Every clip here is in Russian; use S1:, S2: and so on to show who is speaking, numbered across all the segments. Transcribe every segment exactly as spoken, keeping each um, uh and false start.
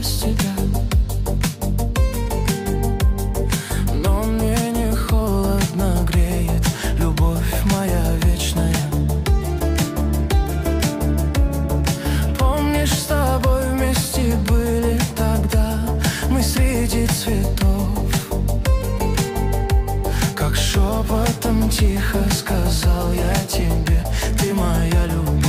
S1: без тебя. Но мне не холодно греет любовь моя вечная. Помнишь, с тобой вместе были тогда мы среди цветов? Как шепотом тихо сказал я тебе: ты моя любовь.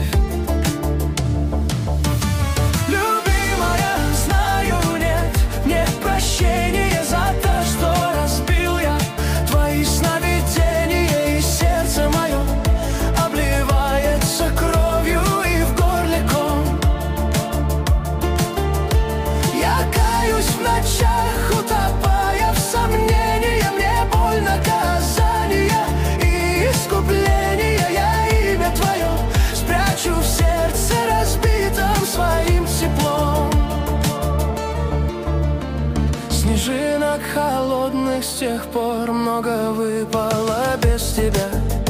S1: Любимая, знаю, нет, нет прощения за то, что разбил я твои сновидения, и сердце мое обливается кровью и в горле ком. Я каюсь в ночах, утопая в сомнении, мне боль наказания и искупления. Я имя твое спрячу в сердце разбитом своим теплом. Снежинок холодных с тех пор много выпало без тебя.